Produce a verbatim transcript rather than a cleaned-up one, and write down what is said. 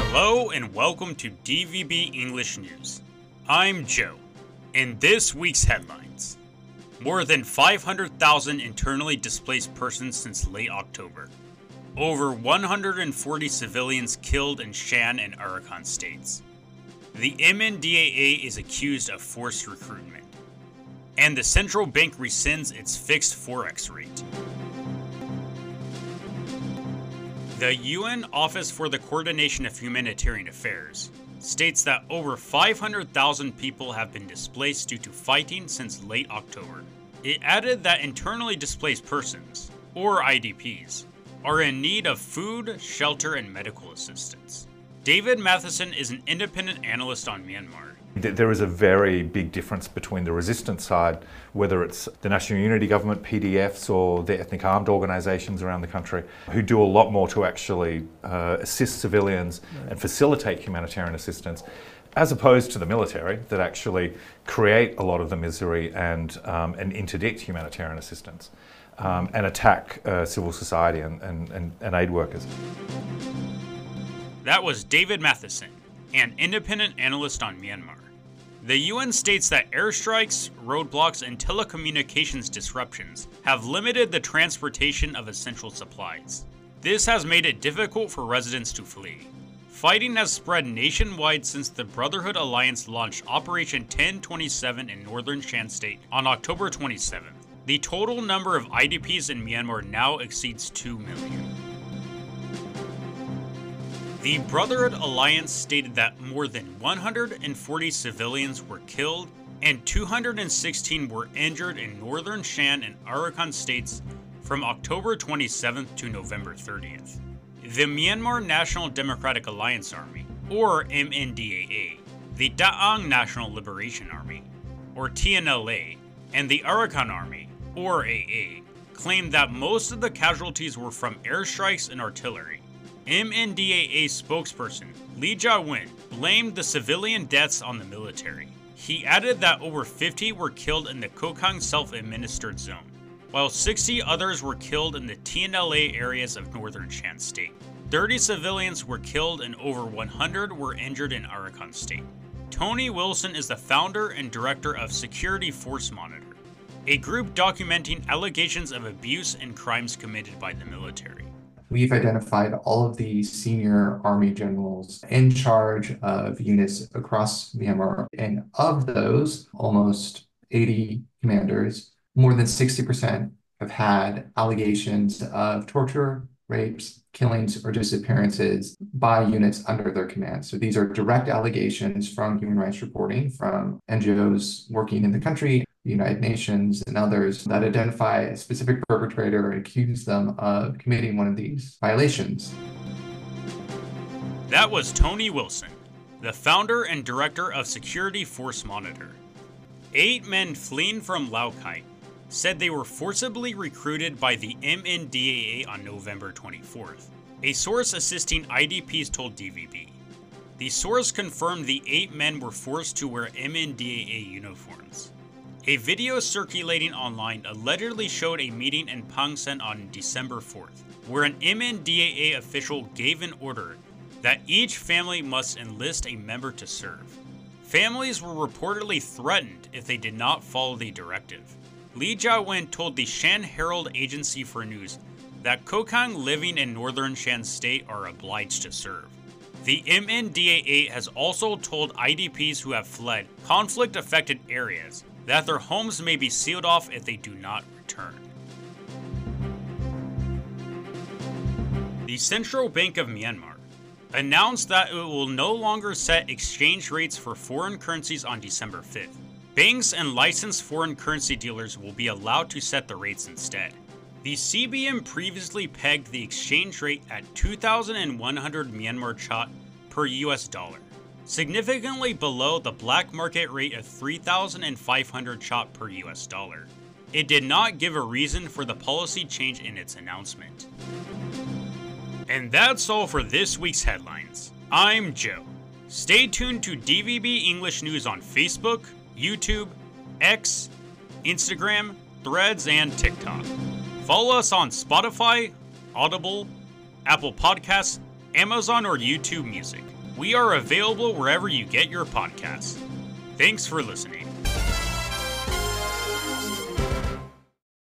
Hello and welcome to D V B English News. I'm Joe. In this week's headlines, more than five hundred thousand internally displaced persons since late October. Over one hundred forty civilians killed in Shan and Arakan states. The M N D A A is accused of forced recruitment. And the central bank rescinds its fixed forex rate. The U N Office for the Coordination of Humanitarian Affairs states that over five hundred thousand people have been displaced due to fighting since late October. It added that internally displaced persons, or I D Ps, are in need of food, shelter, and medical assistance. David Matheson is an independent analyst on Myanmar. There is a very big difference between the resistance side, whether it's the National Unity Government, P D Fs, or the ethnic armed organisations around the country, who do a lot more to actually uh, assist civilians and facilitate humanitarian assistance, as opposed to the military that actually create a lot of the misery and, um, and interdict humanitarian assistance um, and attack uh, civil society and, and, and, and aid workers. That was David Matheson, an independent analyst on Myanmar. The U N states that airstrikes, roadblocks, and telecommunications disruptions have limited the transportation of essential supplies. This has made it difficult for residents to flee. Fighting has spread nationwide since the Brotherhood Alliance launched Operation ten twenty-seven in northern Shan State on October twenty-seventh. The total number of I D Ps in Myanmar now exceeds two million. The Brotherhood Alliance stated that more than one hundred forty civilians were killed and two hundred sixteen were injured in northern Shan and Arakan states from October twenty-seventh to November thirtieth. The Myanmar National Democratic Alliance Army, or M N D A A, the Daang National Liberation Army, or T N L A, and the Arakan Army, or A A, claimed that most of the casualties were from airstrikes and artillery. M N D A A spokesperson Lee Ja-win blamed the civilian deaths on the military. He added that over fifty were killed in the Kokang self-administered zone, while sixty others were killed in the T N L A areas of northern Shan State. thirty civilians were killed and over one hundred were injured in Arakan State. Tony Wilson is the founder and director of Security Force Monitor, a group documenting allegations of abuse and crimes committed by the military. We've identified all of the senior army generals in charge of units across Myanmar. And of those, almost eighty commanders, more than sixty percent have had allegations of torture, rapes, killings, or disappearances by units under their command. So these are direct allegations from human rights reporting from N G Os working in the country, the United Nations, and others that identify a specific perpetrator and accuse them of committing one of these violations. That was Tony Wilson, the founder and director of Security Force Monitor. Eight men fleeing from Laokai said they were forcibly recruited by the M N D A A on November twenty-fourth. A source assisting I D Ps told D V B. The source confirmed the eight men were forced to wear M N D A A uniforms. A video circulating online allegedly showed a meeting in Pangsan on December fourth, where an M N D A A official gave an order that each family must enlist a member to serve. Families were reportedly threatened if they did not follow the directive. Lee Ja-win told the Shan Herald Agency for News that Kokang living in northern Shan State are obliged to serve. The M N D A A has also told I D Ps who have fled conflict-affected areas that their homes may be sealed off if they do not return. The Central Bank of Myanmar announced that it will no longer set exchange rates for foreign currencies on December fifth. Banks and licensed foreign currency dealers will be allowed to set the rates instead. The C B M previously pegged the exchange rate at two thousand one hundred Myanmar Kyat per U S dollar, significantly below the black market rate of three thousand five hundred Kyat per U S dollar. It did not give a reason for the policy change in its announcement. And that's all for this week's headlines. I'm Joe. Stay tuned to D V B English News on Facebook, YouTube, X, Instagram, Threads, and TikTok. Follow us on Spotify, Audible, Apple Podcasts, Amazon, or YouTube Music. We are available wherever you get your podcasts. Thanks for listening.